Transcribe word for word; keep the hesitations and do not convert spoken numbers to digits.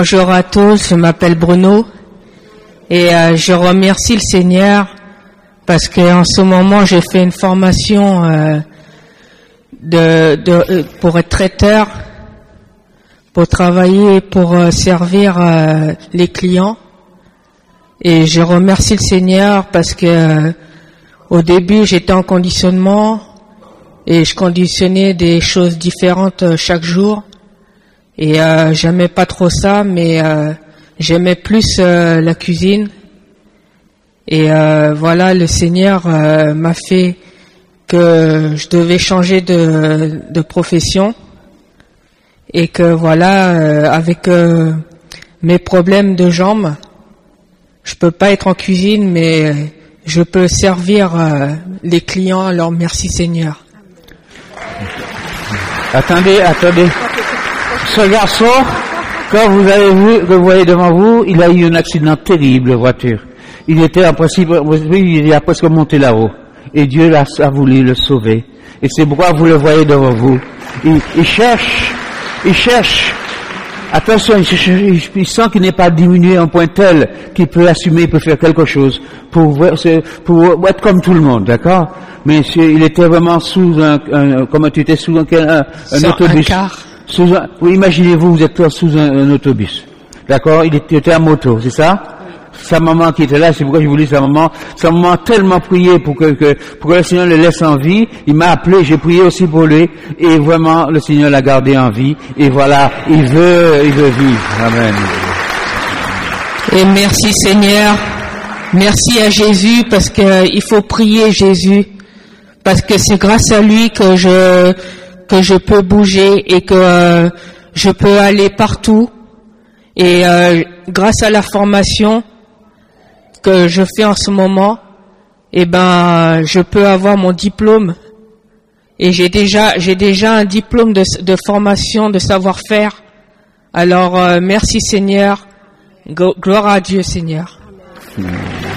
Bonjour à tous, je m'appelle Bruno et euh, je remercie le Seigneur parce qu'en ce moment j'ai fait une formation euh, de, de, pour être traiteur, pour travailler, pour euh, servir euh, les clients. Et je remercie le Seigneur parce que euh, au début j'étais en conditionnement et je conditionnais des choses différentes euh, chaque jour. Et euh, j'aimais pas trop ça, mais euh, j'aimais plus euh, la cuisine. Et euh, voilà, le Seigneur euh, m'a fait que je devais changer de, de profession. Et que voilà, euh, avec euh, mes problèmes de jambes, je peux pas être en cuisine, mais je peux servir euh, les clients. Alors merci Seigneur. Attendez, attendez. Ce garçon, quand vous avez vu, que vous voyez devant vous, il a eu un accident terrible de voiture. Il était en principe, il a presque monté là-haut. Et Dieu a, a voulu le sauver. Et c'est pourquoi vous le voyez devant vous. Il, il cherche, il cherche. Attention, il, cherche, il, il sent qu'il n'est pas diminué à un point tel qu'il peut assumer, il peut faire quelque chose pour, pour être comme tout le monde, d'accord? Mais il était vraiment sous un, un comment tu étais sous un, un, un autobus. Un car. Sous un, oui, imaginez-vous, vous êtes sous un, un autobus. D'accord? Il était, il était à moto, c'est ça? Sa maman qui était là, c'est pourquoi je voulais sa maman. Sa maman a tellement prié pour que, que, pour que le Seigneur le laisse en vie. Il m'a appelé, j'ai prié aussi pour lui. Et vraiment, le Seigneur l'a gardé en vie. Et voilà, il veut, il veut vivre. Amen. Et merci Seigneur. Merci à Jésus parce que il faut prier Jésus. Parce que c'est grâce à lui que je, que je peux bouger et que euh, je peux aller partout. Et euh, grâce à la formation que je fais en ce moment, eh ben, je peux avoir mon diplôme. Et j'ai déjà, j'ai déjà un diplôme de, de formation, de savoir-faire. Alors, euh, merci Seigneur. Gloire à Dieu, Seigneur. Amen.